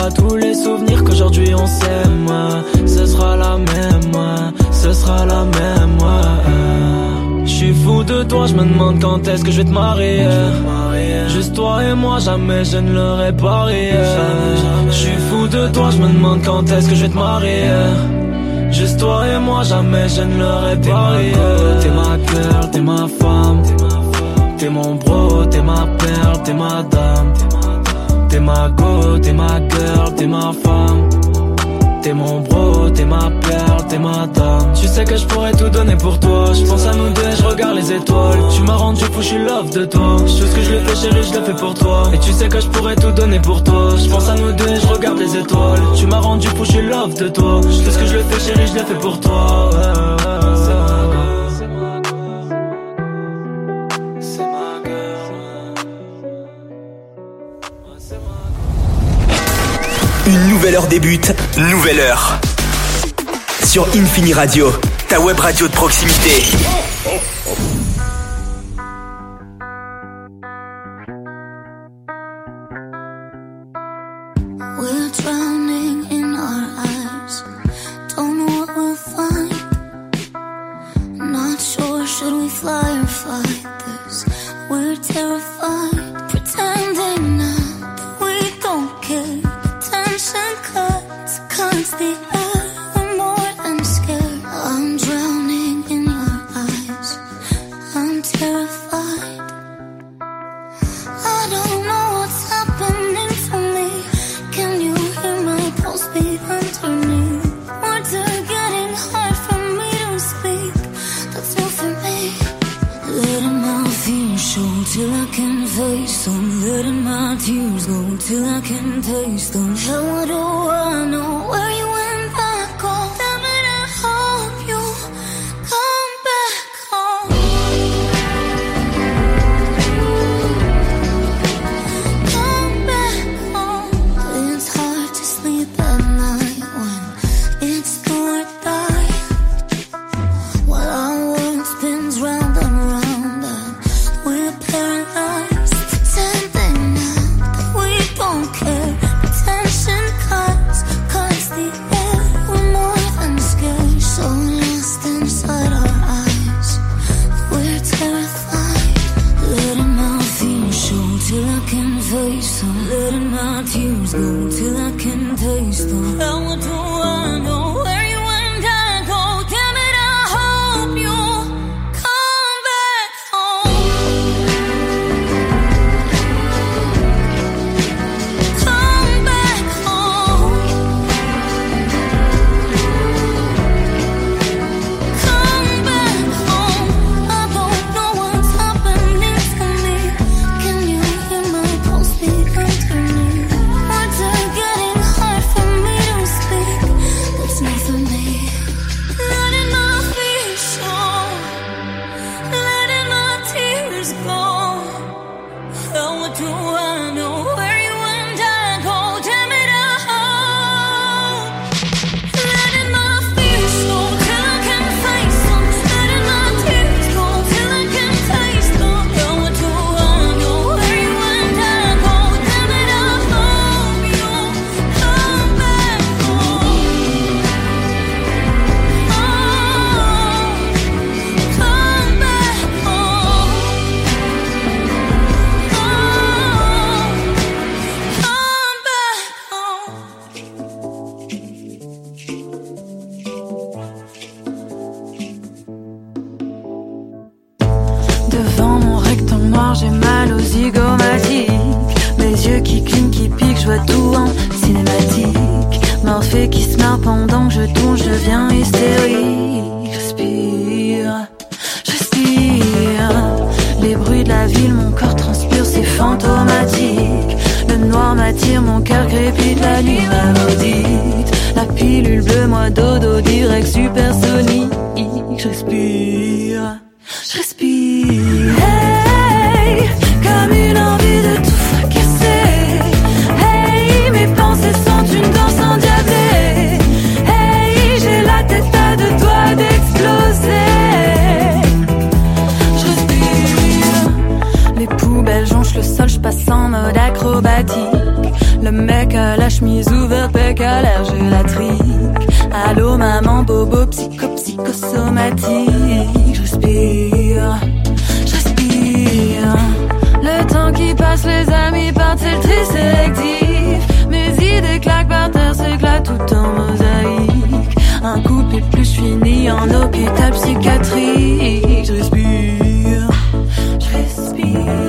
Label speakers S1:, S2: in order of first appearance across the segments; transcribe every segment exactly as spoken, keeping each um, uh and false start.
S1: à tous les souvenirs qu'aujourd'hui on s'aime. Ce sera la même, ce sera la même. J'suis fou de toi, j'me demande quand est-ce que je vais te marier. Juste toi et moi, jamais je ne l'aurais parié. J'suis fou de toi, j'me demande quand est-ce que je vais te marier. Juste toi et moi, jamais je ne l'aurais parié. T'es ma girl, t'es ma femme. T'es mon bro, t'es ma perle, t'es ma dame. T'es ma go, t'es ma girl, t'es ma femme. T'es mon bro, t'es ma perle, t'es ma dame. Tu sais que je pourrais tout donner pour toi. Je pense à nous deux et je regarde les étoiles. Tu m'as rendu fou, je suis love de toi. Je sais ce que je le fais chérie, je le fais pour toi. Et tu sais que je pourrais tout donner pour toi. Je pense à nous deux et je regarde les étoiles. Tu m'as rendu fou, je suis love de toi. Je sais ce que je le fais chérie, je le fais pour toi. Ouais, ouais, ouais.
S2: Une nouvelle heure débute, nouvelle heure. Sur Infini Radio, ta web radio de proximité.
S3: We're drowning in our eyes. Don't know what we'll find. Not sure, should we fly or fight this? We're terrified, pretending now that we don't care. Cuts, cuts the air, we're more than scared. I'm drowning in your eyes, I'm terrified. I don't know what's happening to me. Can you hear my pulse beat underneath? Words are getting hard for me to speak. That's all for me. Letting my fears show till I can face them. Letting my tears go till I can taste them. How do I know where you went back home? Damn it, I hope you come back home. Come back home. It's hard to sleep at night when it's do or die. While our world spins round and round and we're paralyzed, pretending now that we don't care. Attention cuts, cuts the air. We're more than scared, so lost inside our eyes. We're terrified, letting my fears show till I can face them. Letting my tears go till I can taste them. How do I know where you and I go? Damn it, I hope you come back home. Come back home. Come back home. I don't know what's happening to me. Can you hear my pulse beat underneath? Words are getting hard for me to speak. That's not for me. Letting my fears show, letting my tears go. How do I know where you and I go? Damn it, I hope. Letting my fears show till I can face them. Letting my tears go till I can taste them. How do I know where you and I go? Damn it, I hope you come back home. Oh, come back home.
S4: Devant mon rectangle noir, j'ai mal aux zygomatiques. Mes yeux qui clignent, qui piquent, je vois tout en cinématique. Morphée qui se marre pendant que je tourne, je deviens hystérique. Respire, je respire. Les bruits de la ville, mon corps transpire, c'est fantomatique. Le noir m'attire, mon cœur crépite, la nuit m'a maudite. La pilule bleue, moi dodo, direct supersonique. Je respire, je respire. Hey, comme une envie de tout fracasser. Hey, mes pensées sont une danse endiablée. Hey, j'ai la tête à deux doigts d'exploser. Je respire. Les poubelles jonchent le sol, je passe en mode acrobatique. Le mec à la chemise ouverte, pec à l'air gélatrique. Allô maman, bobo, psycho, psychosomatique. Je respire, je respire. Le temps qui passe, les amis partent, c'est le tri sélectif. Mes idées claquent par terre, s'éclatent tout en mosaïque. Un couple et plus, je finis en hôpital psychiatrique. Je respire, je respire.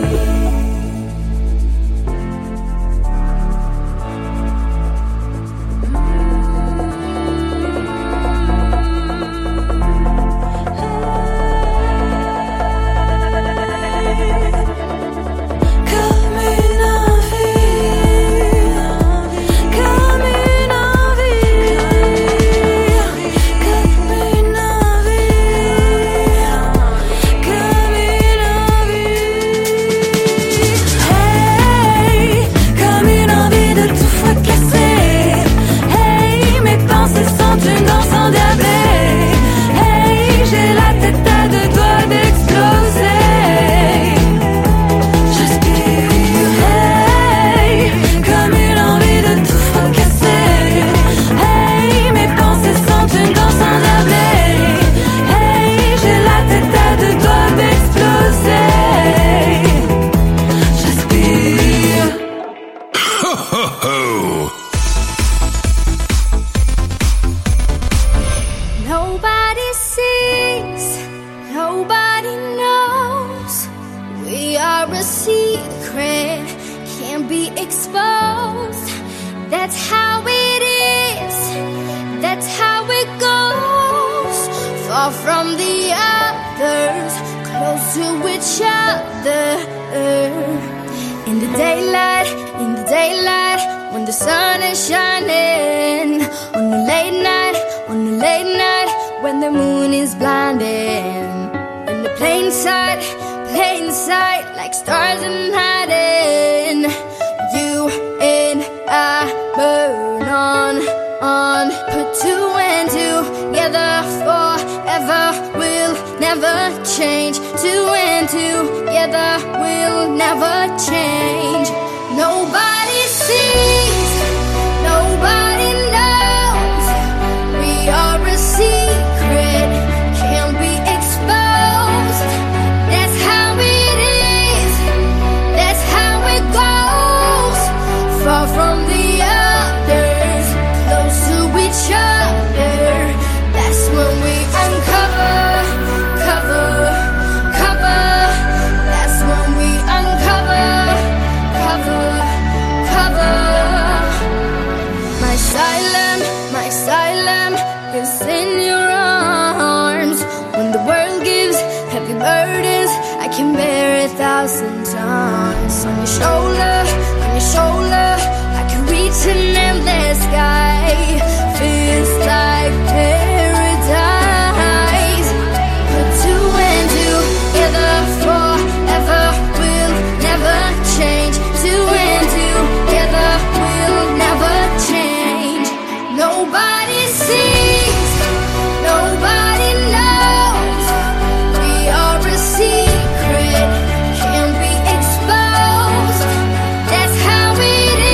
S3: How it is.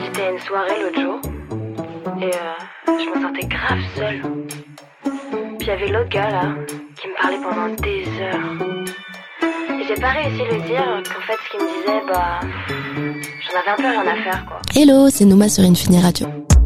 S4: J'étais à une soirée l'autre jour et euh, je me sentais grave seule. Puis il y avait l'autre gars là qui me parlait pendant des heures. Et j'ai pas réussi à lui dire qu'en fait ce qu'il me disait, bah j'en avais un peu rien à faire quoi.
S5: Hello, c'est Nouma sur Infini Radio.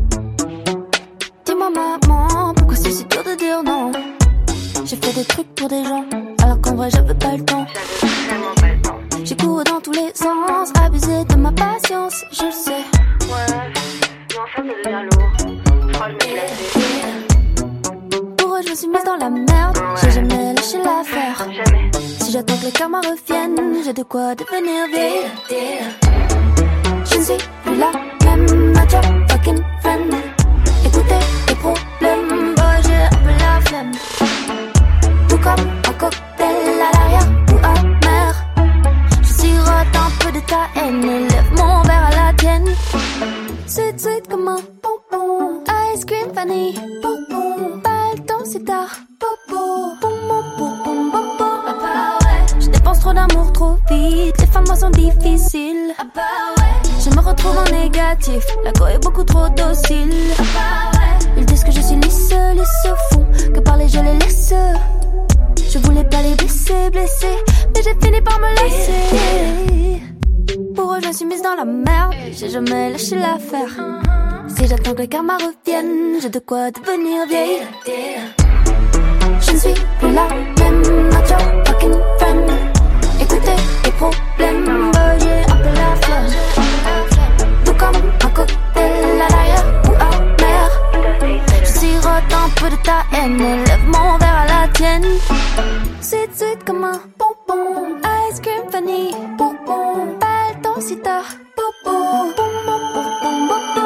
S3: Dis-moi maman, pourquoi c'est si dur de dire non? J'ai fait des trucs pour des gens, alors qu'en vrai j'avais pas le temps.
S4: J'avais vraiment pas le temps.
S3: J'ai couru dans tous les sens, abusé de ma patience, je le sais.
S4: Ouais, mais en fait ça devient lourd. Je crois que je me laissais.
S3: Pour eux je me suis mise dans la merde, ouais. J'ai jamais lâché l'affaire.
S4: Jamais.
S3: Si j'attends que les karmas reviennent, j'ai de quoi devenir vieille. Je ne suis plus la même, not your fucking friend. Écoutez tes problèmes, bah j'ai un peu la flemme. Tout comme un cocktail à l'arrière ou amer. Je sirote un peu de ta haine et lève mon verre à la tienne. Sweet, sweet comme un bonbon. Ice cream vanille, bonbon. Pas le temps, c'est tard, bobo. Bonbon, bonbon, bonbon. Ah bah ouais. Je dépense trop d'amour trop vite. Les femmes, moi, sont difficiles. Ah bah ouais. Je me retrouve en négatif. La go est beaucoup trop docile. Ah bah ouais. Ils disent que je suis lisse, lisse au fond. Que parler, je les laisse. Je voulais pas les blesser, blesser, mais j'ai fini par me laisser. Pour eux, je me suis mise dans la merde. J'ai jamais lâché l'affaire. Si j'attends que les karmas reviennent, j'ai de quoi devenir vieille. Je ne suis plus la même, not your fucking friend. Écoutez les problèmes, bah, j'ai un peu la flemme. Tout comme un cocktail à l'arrière ou amer. Je sirote un peu de ta haine et lève mon verre à la tienne. Sweet, sweet comme un bonbon. Ice cream vanille, bonbon. Pas le temps si tard, bobo. Bonbon, bonbon, bonbon.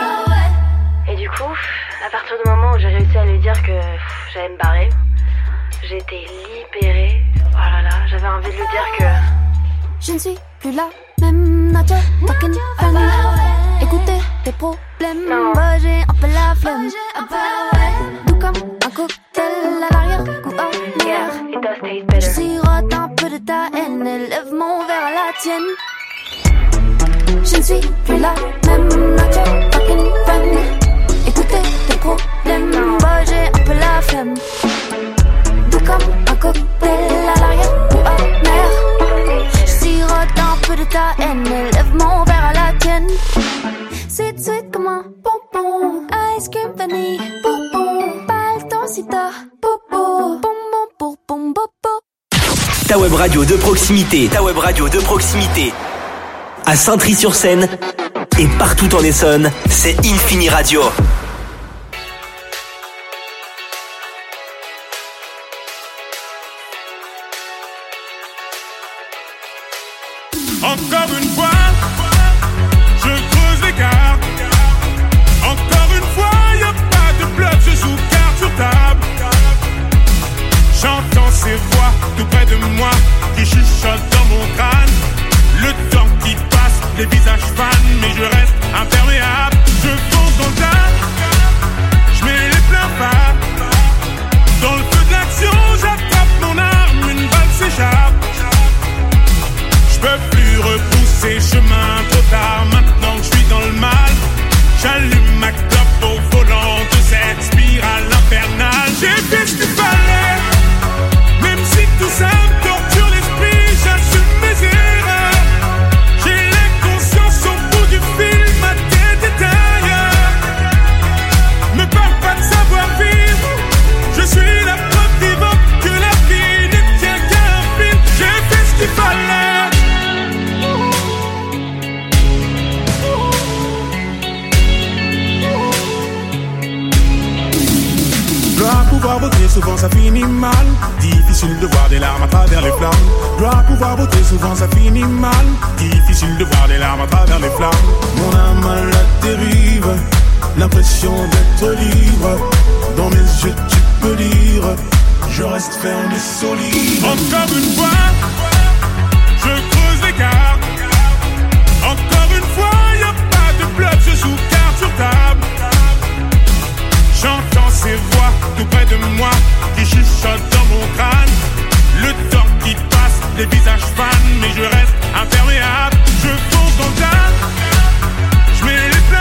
S4: Et du coup, à partir du moment où j'ai réussi à lui dire que pff, j'allais me barrer, j'ai été libérée. Oh là là, j'avais envie de lui dire que
S3: je ne suis plus la même, not your fucking friend. Écoutez tes problèmes,
S4: non.
S3: Bah j'ai un peu la flemme. Tout comme un cocktail à l'arrière ou à
S4: yeah,
S3: l'air.
S4: it does taste better.
S3: Je sirote un peu de ta haine et lève mon verre à la tienne. Je ne suis plus la même, not your fucking friend. Écoutez tes problèmes, bah j'ai un peu la flemme. Tout comme un cocktail à l'arrière ou à l'air. Je sirote un peu de ta haine et lève mon verre à la tienne. Sweet, sweet comme un bonbon. Ice cream vanille, bonbon. Pas le temps si tard, bobo. Bonbon, bonbon, bobo.
S2: Ta web radio de proximité, ta web radio de proximité. À Saintry-sur-Seine et partout en Essonne, c'est Infini Radio.
S6: Encore une fois, je creuse l'écart. Encore une fois, y'a pas de bluff, je joue carte sur table. J'entends ces voix tout près de moi qui chuchotent dans mon crâne. Le temps qui passe, les visages fans, mais je reste imperméable. Je fonce dans le tas, je mets les pleins phares. Dans le feu de l'action, j'attrape mon arme, une balle s'échappe. Je peux plus repousser chemin trop tard, maintenant que je suis dans le mal. J'allume ma clope au volant de cette spirale infernale. J'ai fait ce qu'il fallait, même si tout ça me torture l'esprit, j'assume mes erreurs. J'ai l'inconscience au bout du fil, ma tête est ailleurs. Me parle pas de savoir vivre, je suis la preuve vivante que la vie ne tient qu'à un fil. J'ai fait ce qu'il fallait. Dois pouvoir voter, souvent ça finit mal. Difficile de voir des larmes à travers les flammes. Dois pouvoir voter, souvent ça finit mal. Difficile de voir des larmes à travers les flammes. Mon âme à la dérive, l'impression d'être libre. Dans mes yeux tu peux lire, je reste ferme et solide. Encore une fois, je creuse l'écart. Encore une fois, y'a pas de bluff, je joue carte sur table. J'entends ces voix tout près de moi qui chuchotent dans mon crâne. Le temps qui passe, les visages fans, mais je reste imperméable. Je fonce dans le tas, je mets les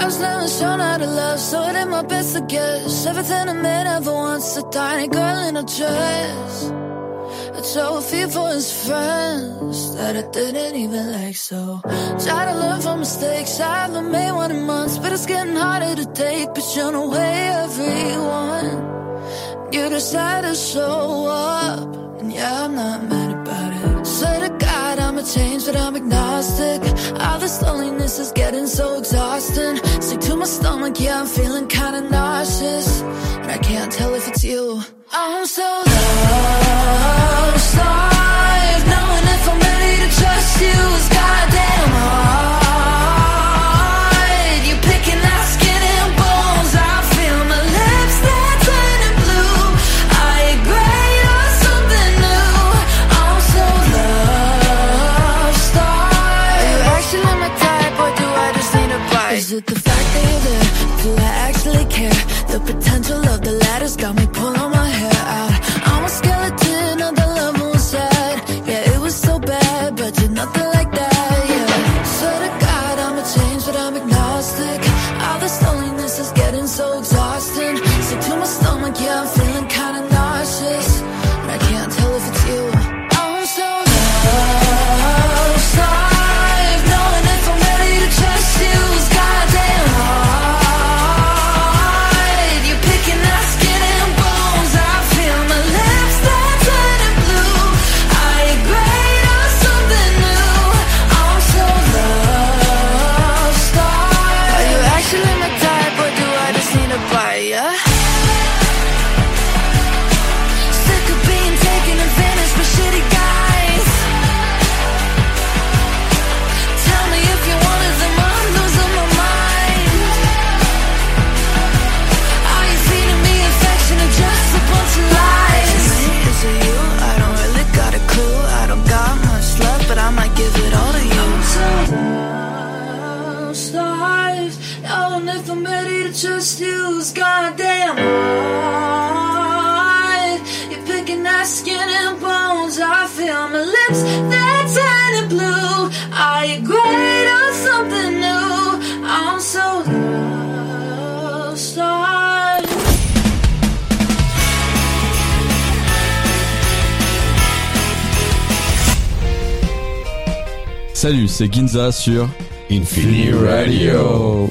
S4: I was never shown how to love, so I did my best to guess everything a man ever wants, a tiny girl in a dress. I drove a few for his friends that I didn't even like, so try to learn from mistakes. I haven't made one in months, but it's getting harder to take. But you know, way everyone, you decide to show up, and yeah, I'm not mad about it. Swear to God, I'ma change, but I'm agnostic. All this loneliness is getting so exhausting. Sick to my stomach, yeah, I'm feeling kinda nauseous, and I can't tell if it's you. I'm so lost, life, knowing if I'm ready to trust you is goddamn hard. You're picking out skin and bones, I feel my lips, they're turning blue. Are you great or something new? I'm so lost, are you actually my type, or do I just need a bite? Is it the fact that you're there, do I actually care? The potential of the latter's got me pulling my hair out. I'm a skeleton of the love inside. Yeah, it was so bad, but you're nothing like that, yeah. Swear to God, I'ma change, but I'm agnostic. All this loneliness is getting so exhausting. Sick to my stomach, yeah, I'm feeling kinda nauseous, and I can't tell if it's you. I'm so lost, life, knowing if I'm ready to trust you is goddamn hard. You're picking out skin and bones, I feel my lips, they're turning blue. Are you great or something new? I'm so lost, are you actually my type, or do I just need a bite, yeah? Sick of being taken advantage by shitty guys. Tell me if you're one of them, I'm losing my mind. Are you feeding me affection or just a bunch of lies? Is it you? I don't really got a clue. I don't got much left, but I might give it all to you. I'm so lost, life, knowing if I'm ready to trust you is goddamn hard. You're picking at skin and bones, I feel my lips, they're turning blue. Are you great or something new? I'm so lost, life.
S7: Salut, c'est Ginza sur Infini Radio.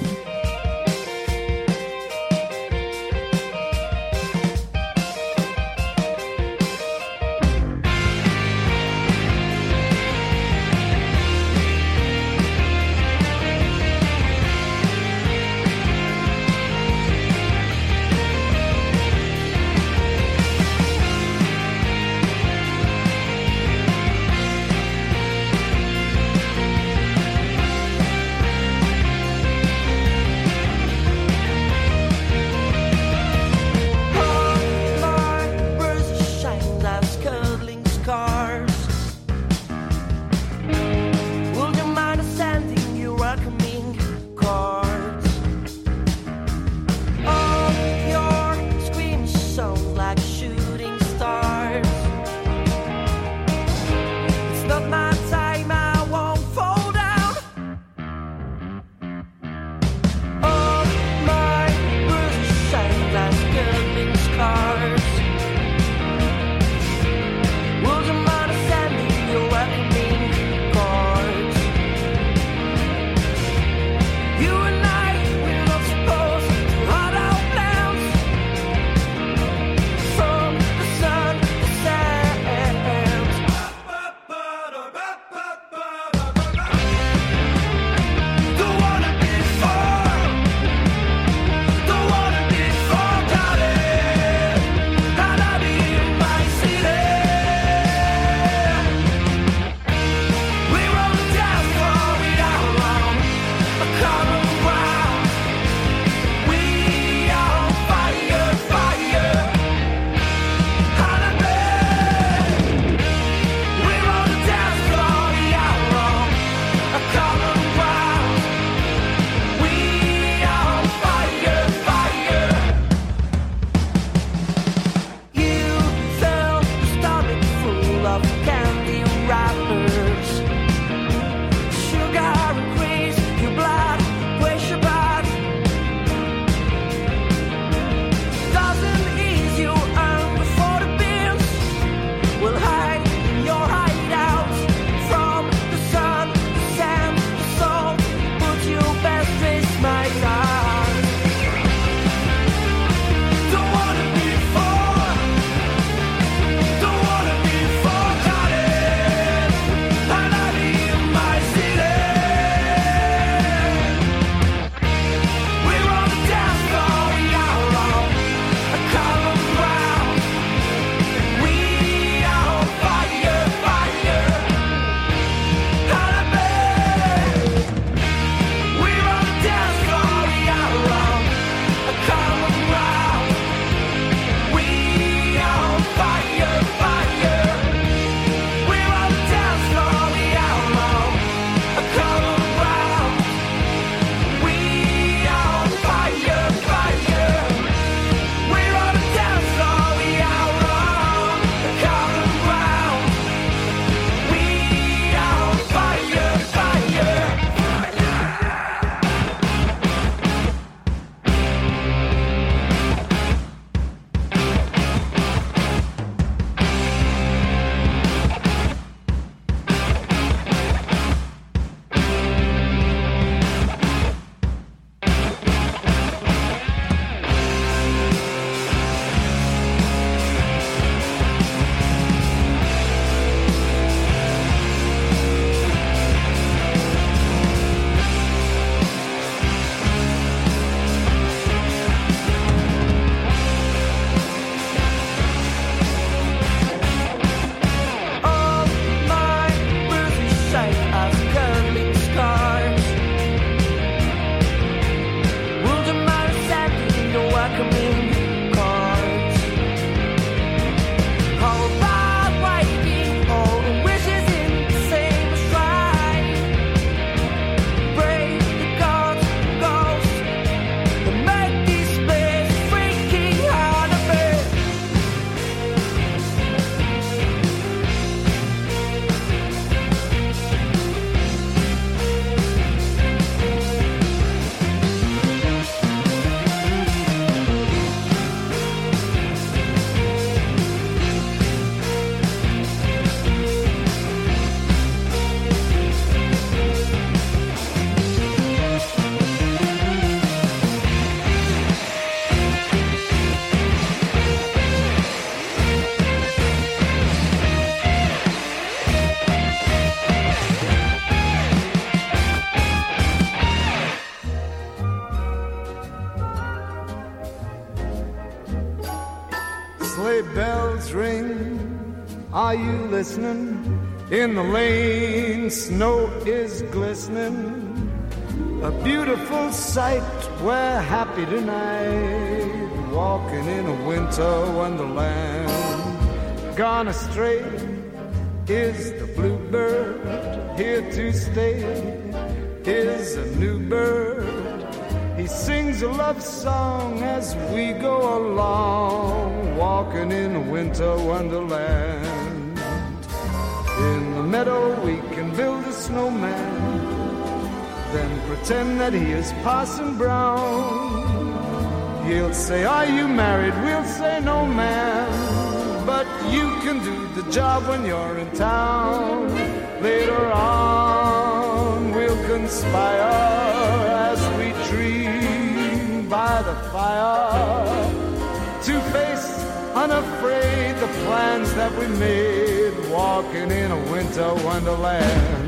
S8: bells ring, are you listening? In the lane, snow is glistening. A beautiful sight, we're happy tonight, walking in a winter wonderland. Gone astray is the bluebird, here to stay is a new bird. He sings a love song as we go along, walking in a winter wonderland. In the meadow we can build a snowman, then pretend that he is Parson Brown. He'll say, are you married? We'll say, no, ma'am. But you can do the job when you're in town. Later on, we'll conspire as we dream by the fire, to face unafraid the plans that we made, walking in a winter wonderland.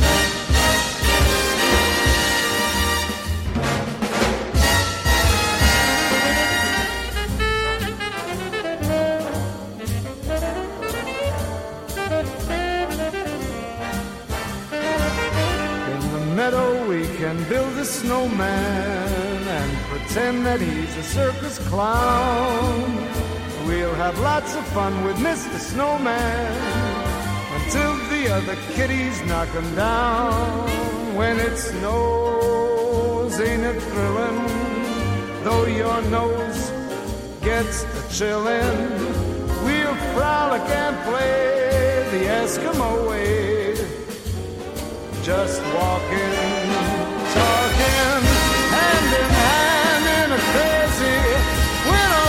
S8: We can build a snowman and pretend that he's a circus clown. We'll have lots of fun with Mister Snowman until the other kitties knock him down. When it snows, ain't it thrilling? Though your nose gets the chillin', we'll frolic and play the Eskimo way, just walking, talking, hand in hand in a crazy winter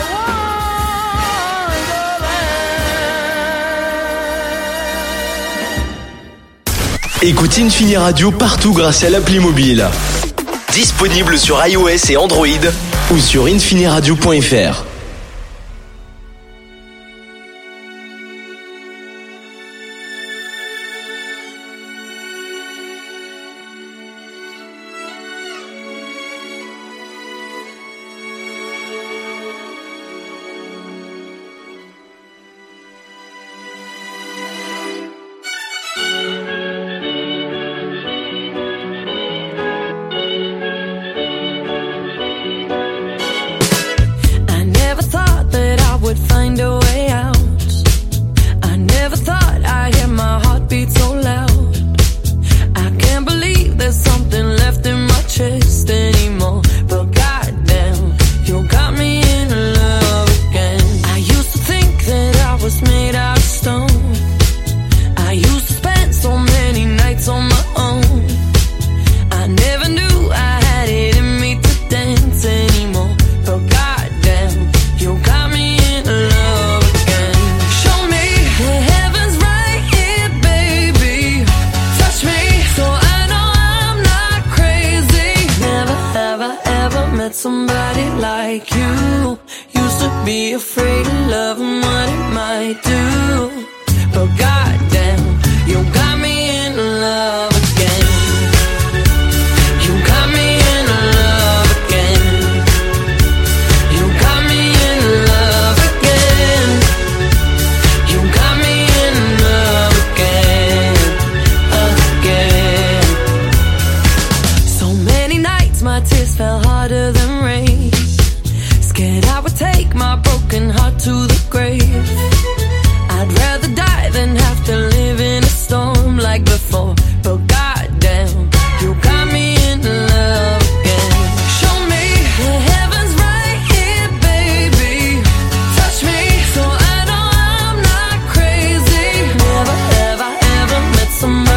S8: wonderland.
S2: Écoute Infini Radio partout grâce à l'appli mobile. Disponible sur iOS et Android ou sur infiniradio point f r.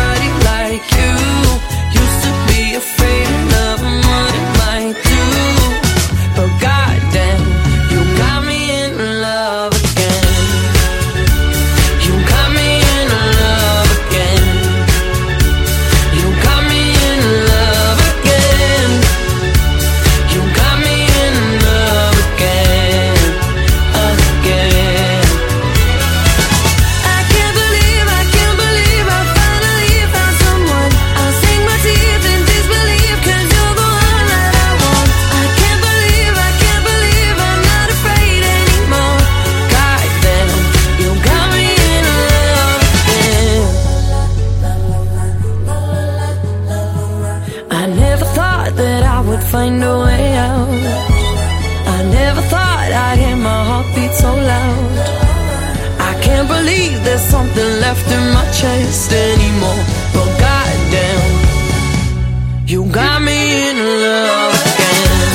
S4: Afraid of love and what it might do. find a way out. I never thought I'd hear my heartbeat so loud. I can't believe there's something left in my chest anymore. But goddamn, you got me in love again.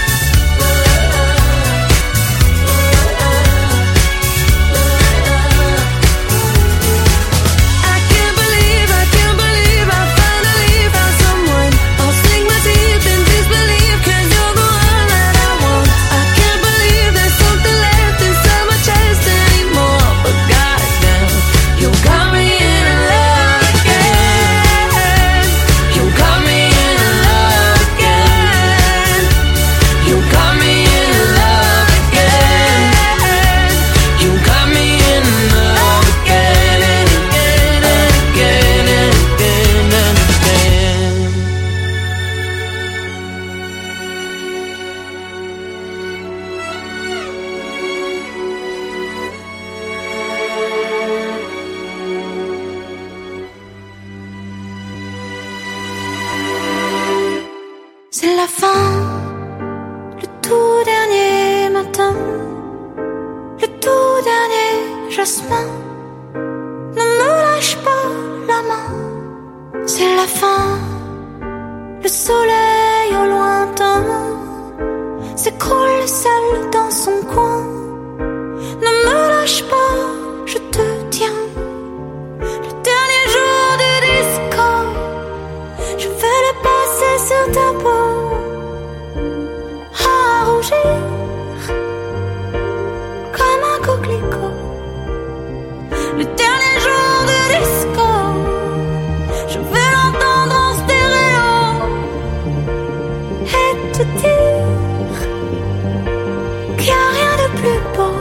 S4: I can't believe, I can't believe I finally found someone. I'll sink my teeth in disbelief, 'cause you're the one that I want. I can't believe there's something left inside my chest anymore. But goddamn, you got me in love again. You got me in love again. You got me in love again. You got me in love again and again and again and again and again.
S3: C'est la fin, le tout dernier matin, le tout dernier jasmin. Ne me lâche pas la main. C'est la fin, le soleil au lointain s'écroule seul dans son coin. Ne me lâche pas, je te tiens. Le dernier jour du disco, je vais le passer sur ta peau, à rougir comme un coquelicot. Le dernier jour du disco, je vais l'entendre en stéréo et te dire qu'il n'y a rien de plus beau.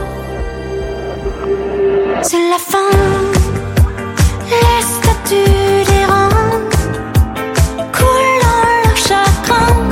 S3: C'est la fin, les statues des rangs coulent dans leur chagrin.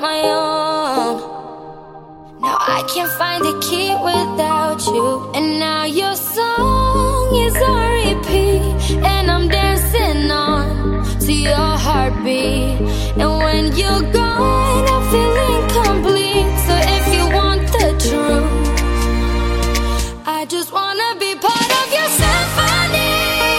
S3: my own. Now I can't find the key without you. And now your song is on repeat, and I'm dancing on to your heartbeat. And when you're gone, I feel incomplete. So if you want the truth, I just wanna be part of your symphony.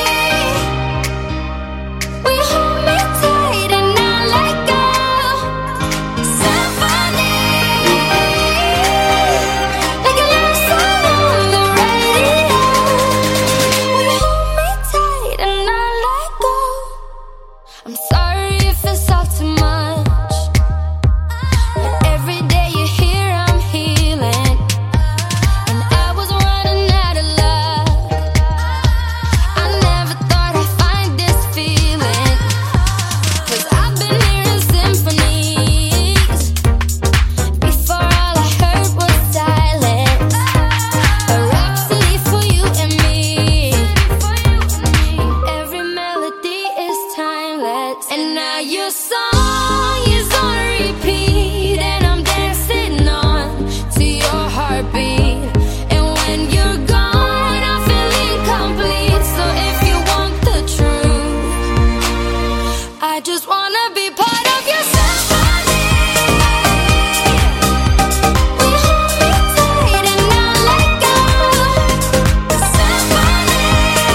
S3: We hold me tight and not let go. Symphony, like a love song on the radio. We hold me tight and not let go. I'm sorry if it's all too much, but every day you're here I'm healing. And I was running out of luck. I never thought I'd find this feeling, 'cause I've been hearing symphonies before all I heard was silence. A rhapsody for you and me, and every melody is timeless. And now your song is on repeat, and I'm dancing on to your heartbeat. And when you're gone, I feel incomplete. So if you want the truth, I just wanna be part of your symphony. We hold me tight and not let go. Symphony,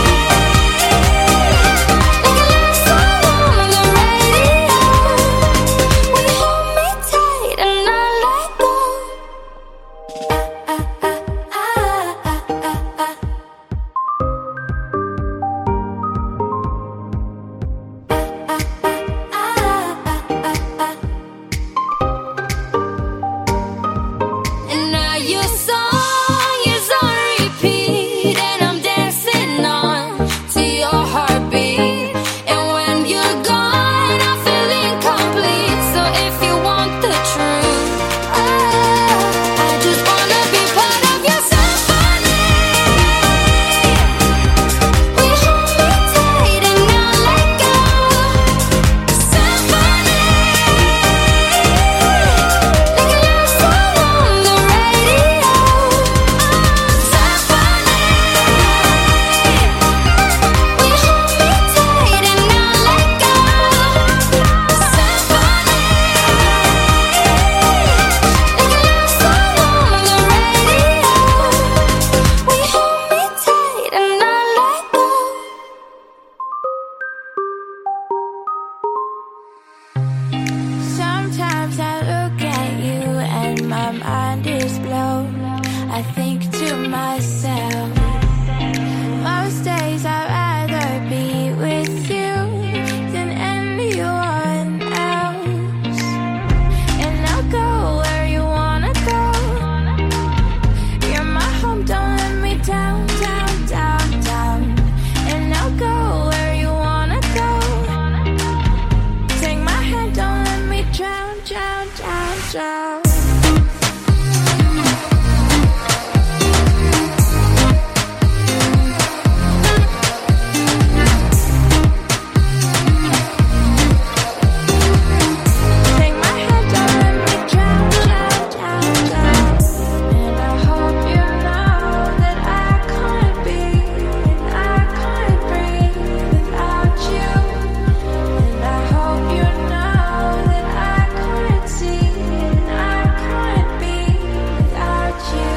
S3: like a love song on the radio. We hold me tight and not let go. And now your song is on repeat, and I'm dancing on to your heartbeat. And when you're gone, I feel incomplete. So if you want the truth, I just wanna be part of your symphony. We hold me tight and not let go. Symphony, like a love song on the radio. Symphony, we hold me tight and not let go. Symphony, like a love song on the radio. We hold me tight and not let go.
S4: Sometimes I look at you and my mind is blown. I think to myself, most days I'd rather be with you than anyone else. And I'll go where you wanna go. You're my home, don't let me down, down, down, down. And I'll go where you wanna go. Take my hand, don't let me drown, drown, drown, drown. Take my hand, don't let me drown, drown, drown, drown. And I hope you know that I couldn't be, and I couldn't breathe without you. And I hope you know that I couldn't see, and I couldn't be without you.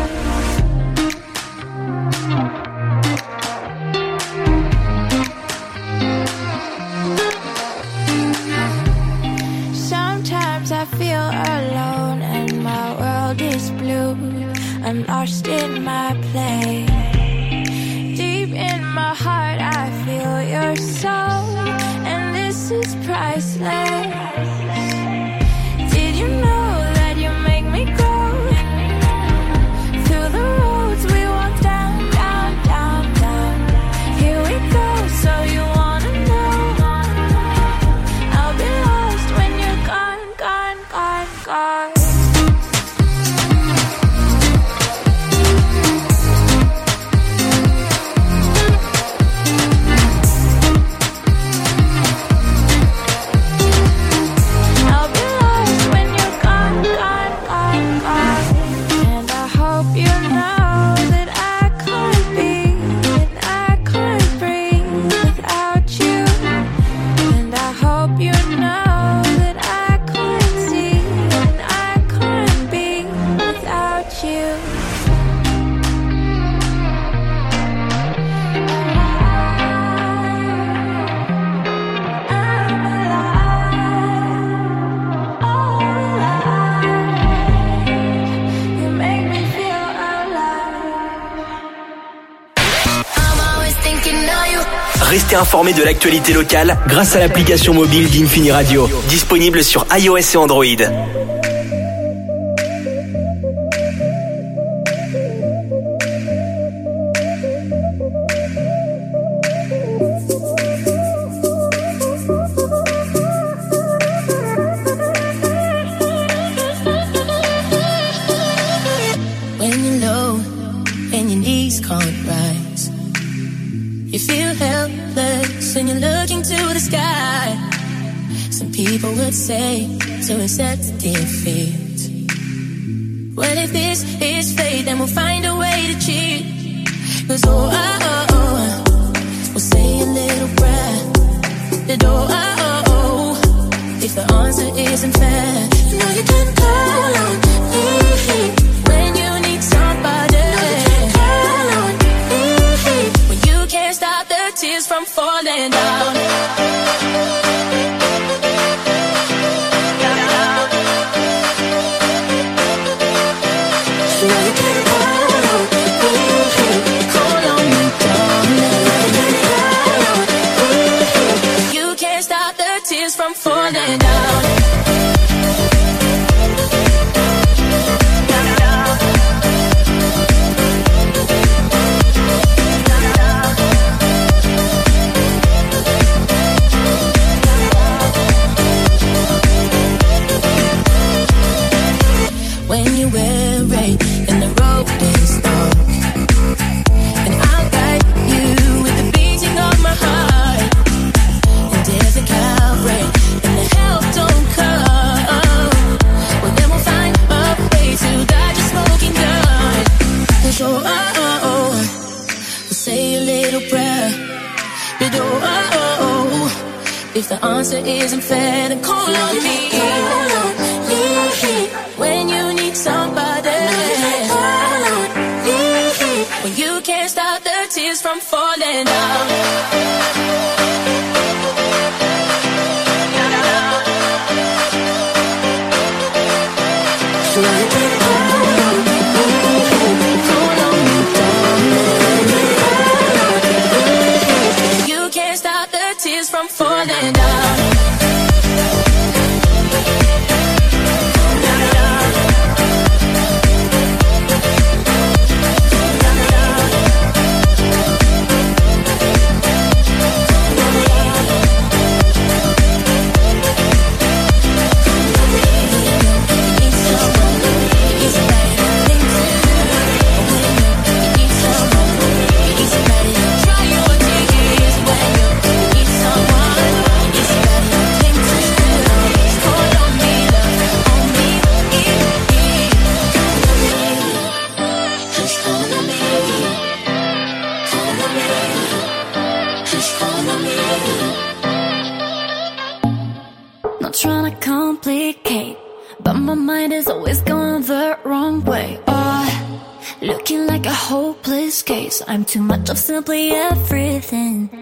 S4: Sometimes I feel alone and my world is blue. I'm lost in my play. Deep in my heart I feel your soul, and this is priceless. Did you know that you make me grow? Through the roads we walk down, down, down, down. Here we go, so you wanna know. I'll be lost when you're gone, gone, gone, gone. I'll be lost when you're gone.
S2: rester informé de l'actualité locale grâce à l'application mobile d'Infini Radio. Disponible sur iOS et Android.
S9: People would say to accept defeat. Well, if this is fate, then we'll find a way to cheat. Cause oh, oh, oh, oh, we'll say a little prayer. That oh, oh, oh, if the answer isn't fair, you know you can call on me when you need somebody. You can call on me when you can't stop the tears from falling down. From falling down. When you weary and the road is dark, and I'll guide you with the beating of my heart. And if it can't break and the help don't come, well then we'll find a way to dodge a smoking gun. Cause oh, oh, oh, oh, we'll say a little prayer. But oh, oh, oh, oh, if the answer isn't fair, then call on me. Call on me when you need somebody. Call on me when you can't stop the tears from falling down. You can't stop the tears from falling down.
S4: Not trying to complicate, but my mind is always going the wrong way. Oh, looking like a hopeless case. I'm too much of simply everything.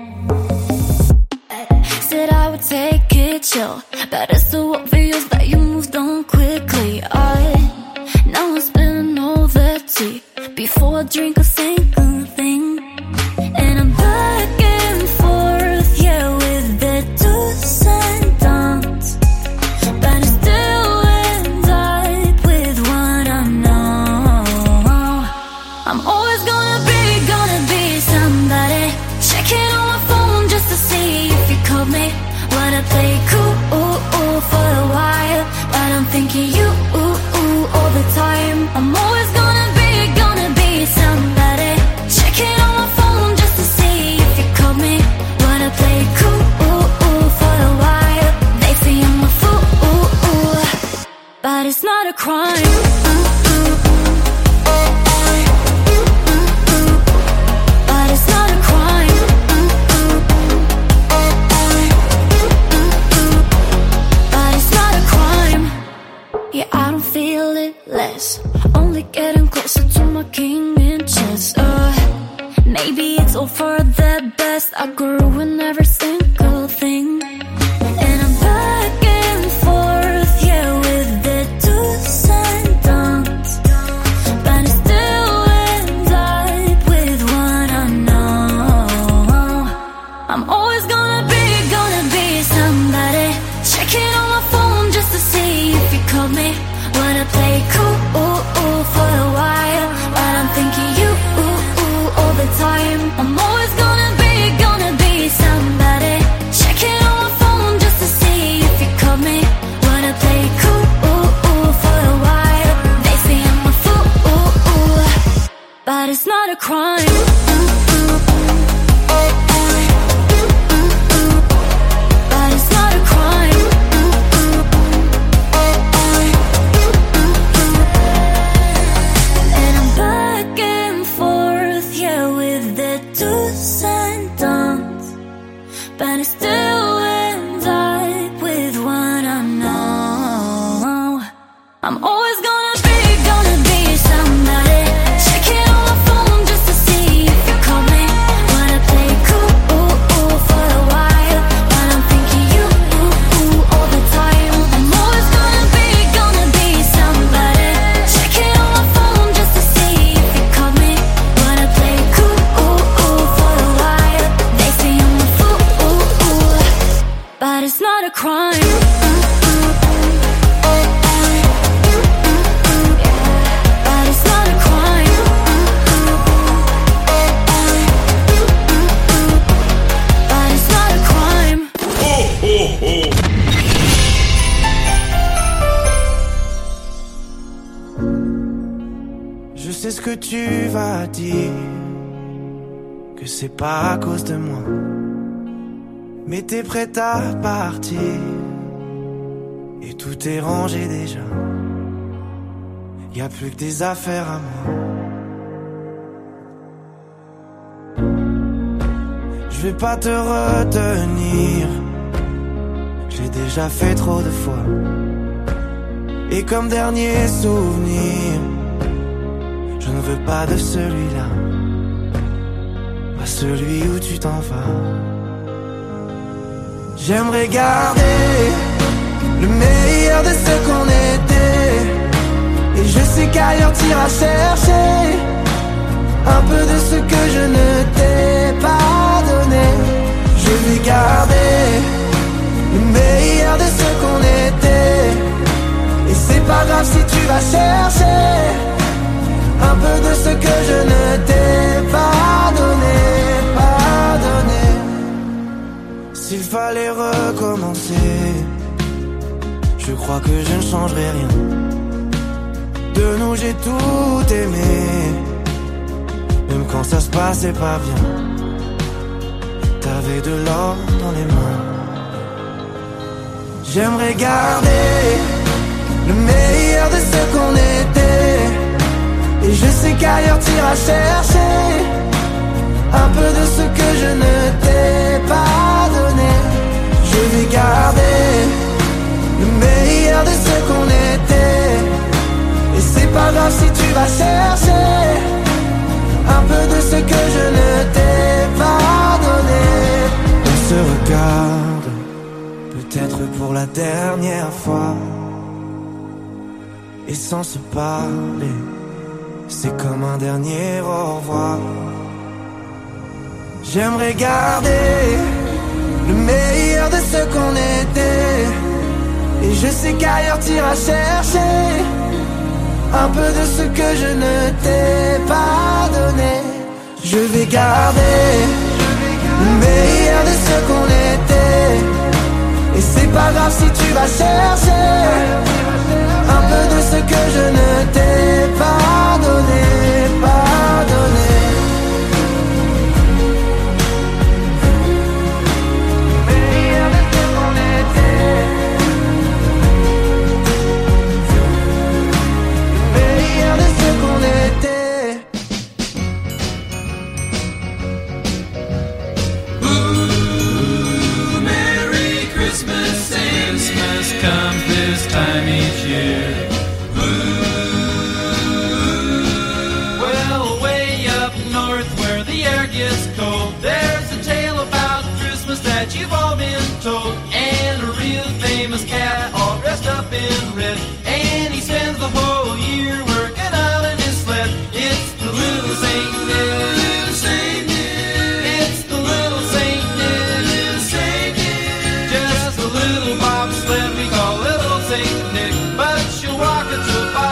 S4: Said I would take it chill, but it's so obvious that you moved on quickly. I now I'm spilling all the tea before I drink a single thing. And I'm back and forth, yeah, with the do's and don'ts, but I still end up with what I know. I'm always gonna be, gonna be somebody. Checking on my phone just to see if you called me. Wanna play cool for a while, but I'm thinking you all the time. I'm always gonna be, gonna be somebody. Checking on my phone just to see if you called me. Wanna play cool for a while. They say I'm a fool, but it's not a crime. But it's not a crime. But it's not a crime. Yeah, I don't feel it less. Only getting closer to my king in chess. Uh, maybe it's all for the best. I grew in every single thing. And I'm back and forth, yeah, with the do's and don'ts, but I still end up with what I know. I'm all
S3: play cool for a while, but I'm thinking you all the time. I'm always gonna be, gonna be somebody. Checking on my phone just to see if you call me. Wanna play cool for a while. They say I'm a fool, but it's not a crime. But it's not a crime. And I'm back and forth, yeah, with the do's and don'ts, but it still ends up with what I know. I'm always gonna be, gonna be somebody. Checking on my phone just to see if you call me. Wanna play cool for a while, but I'm thinking you all the time. I'm always gonna be, gonna be somebody. Checking on my phone just to see if you call me. Wanna play cool for a while. They say I'm a fool, but it's not a crime. But it's not a crime. But it's not a crime.
S8: Je sais ce que tu vas dire, que c'est pas à cause de moi, mais t'es prête à partir, et tout est rangé déjà. Y a plus que des affaires à moi. Je vais pas te retenir, j'ai déjà fait trop de fois. Et comme dernier souvenir, je ne veux pas de celui-là, pas celui où tu t'en vas. J'aimerais garder le meilleur de ce qu'on était, et je sais qu'ailleurs t'iras chercher un peu de ce que je ne t'ai pas donné. Je vais garder le meilleur de ce qu'on était, et c'est pas grave si tu vas chercher un peu de ce que je ne t'ai pas donné, pas donné. S'il fallait recommencer, je crois que je ne changerai rien. De nous j'ai tout aimé, même quand ça se passait pas bien. T'avais de l'or dans les mains. J'aimerais garder le meilleur de ce qu'on était, et je sais qu'ailleurs t'iras chercher un peu de ce que je ne t'ai pas donné. Je vais garder le meilleur de ce qu'on était, et c'est pas grave si tu vas chercher un peu de ce que je ne t'ai pas donné. On se regarde, peut-être pour la dernière fois, et sans se parler, c'est comme un dernier au revoir. J'aimerais garder le meilleur de ce qu'on était, et je sais qu'ailleurs t'iras chercher un peu de ce que je ne t'ai pas donné. Je vais garder le meilleur de ce qu'on était, et c'est pas grave si tu vas chercher un peu de ce que je ne t'ai pas donné, pas donné. Meilleur de ce qu'on était, meilleur de ce qu'on était.
S1: Ooh, Merry Christmas and Christmas comes this time each year. Well, way up north where the air gets cold, there's a tale about Christmas that you've all been told. And a real famous cat all dressed up in red, and he spends the whole year working out in his sled. It's the little Saint Nick. It's the little Saint Nick. Just a little bobsled we call little Saint Nick, but she'll walk it to a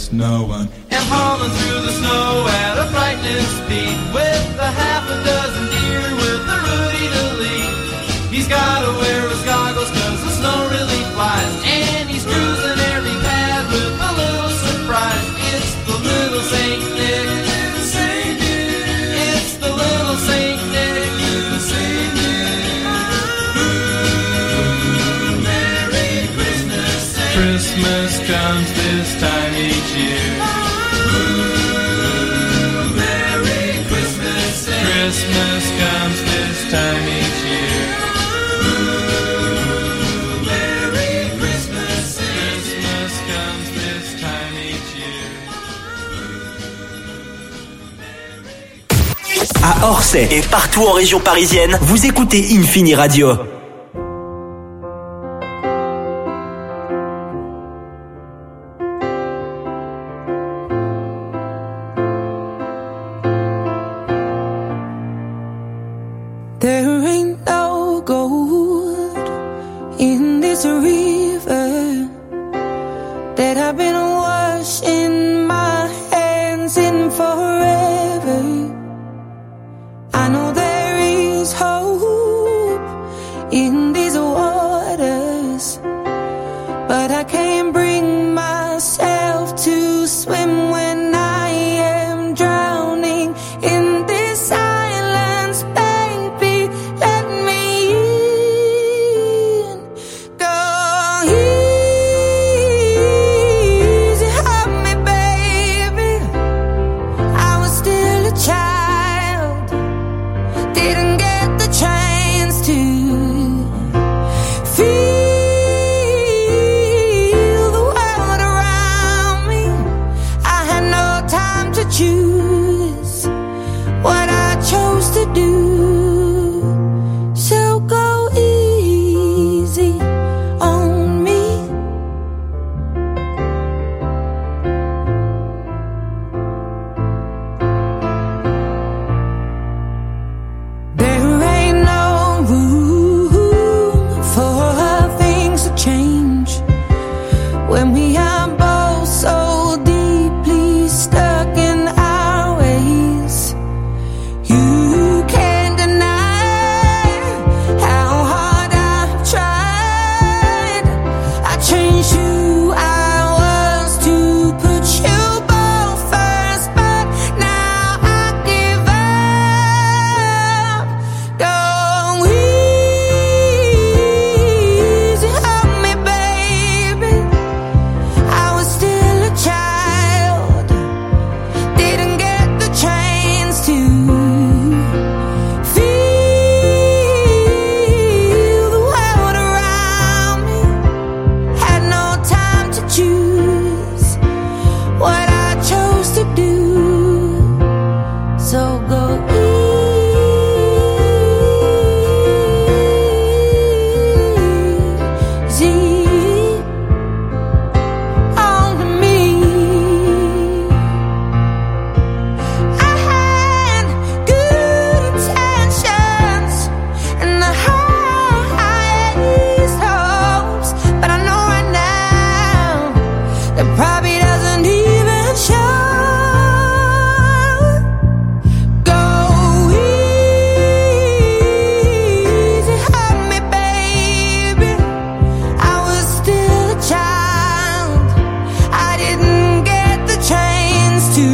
S10: there's no one.
S1: And hauling through the snow at a frightening speed, with a half a dozen deer with a Rudy to lead. He's gotta wear his goggles cause the snow really flies, and he's cruising every pad with a little surprise. It's the little Saint Nick, Saint Nick. It's the little Saint Nick, Saint Nick. Ooh, Merry Christmas, Saint
S10: Christmas comes this time each year.
S1: Ooh, Merry Christmas, Saint
S10: Christmas comes this time each year.
S1: Ooh, Merry Christmas, Saint
S10: Christmas comes this time each year.
S2: À Orsay et partout en région parisienne, vous écoutez Infini Radio.
S4: There ain't no gold in this river that I've been washing my hands in forever. I know there is hope in these waters, but I can't bring myself to swim when I am drowning in this silence. Baby, let me in. Go easy, help me, baby. I was still a child, didn't get the chance to feel the world around me. I had no time to choose what I chose to do. So go easy on me. There ain't no room for things to change when we are both so deeply stuck in our ways. You can't deny how hard I've tried. I changed who I was to put you both first, but now I give up. Go easy, help me, baby. I was still a child, didn't get the chance to feel the world around me. Had no time to choose what I chose to do. So go easy on me. I had good intentions and the highest hopes, but I know right now that probably doesn't even show. Go easy, help me, baby. I was still a child, I didn't get the chance to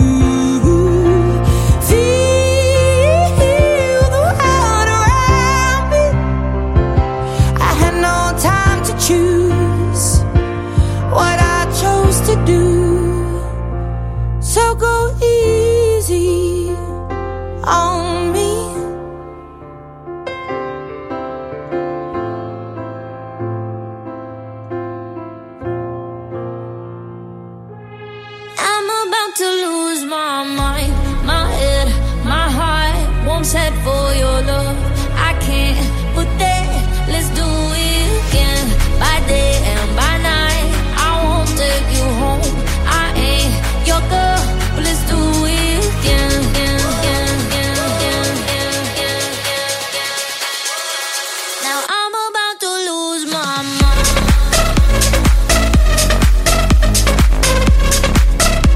S4: feel the world around me. I had no time to choose what I chose to do. So go easy on me. I'm about to lose my mind, my head, my heart won't set for your love. I can't put that, let's do it again. By day and by night, I won't take you home. I ain't your girl, but let's do it again, again, again, again, again, again, again, again. Now I'm about to lose my mind.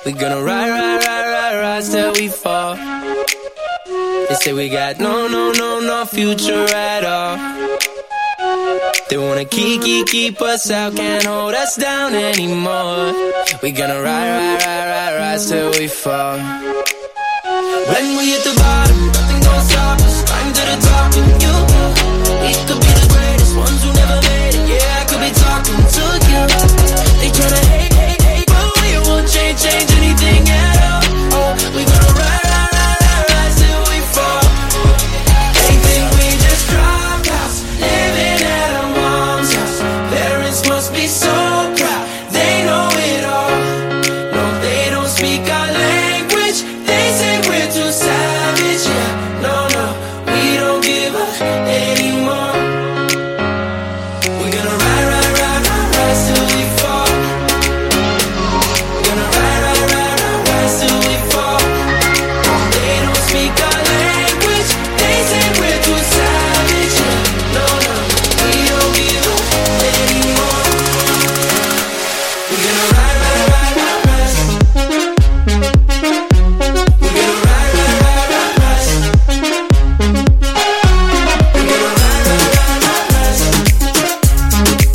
S1: We gonna ride, ride, ride, ride, rise till we fall. They say we got no, no, no, no future at all. They wanna keep, keep, keep us out, can't hold us down anymore. We gonna ride, ride, ride, ride, rise till we fall. When we hit the bottom, nothing gonna stop us. Climb to the top and you, we could be the greatest ones who never made it. Yeah, I could be talking to you. They tryna hate, hate, hate, but we won't change, change anything at all. Oh, we gonna ride, ride, ride, ride, rise till we fall. They think we just dropped out, living at our mom's house. Parents must be so proud, they know it all. No, they don't speak our language. They say we're too savage. Yeah, no, no, we don't give up anymore. We're gonna ride.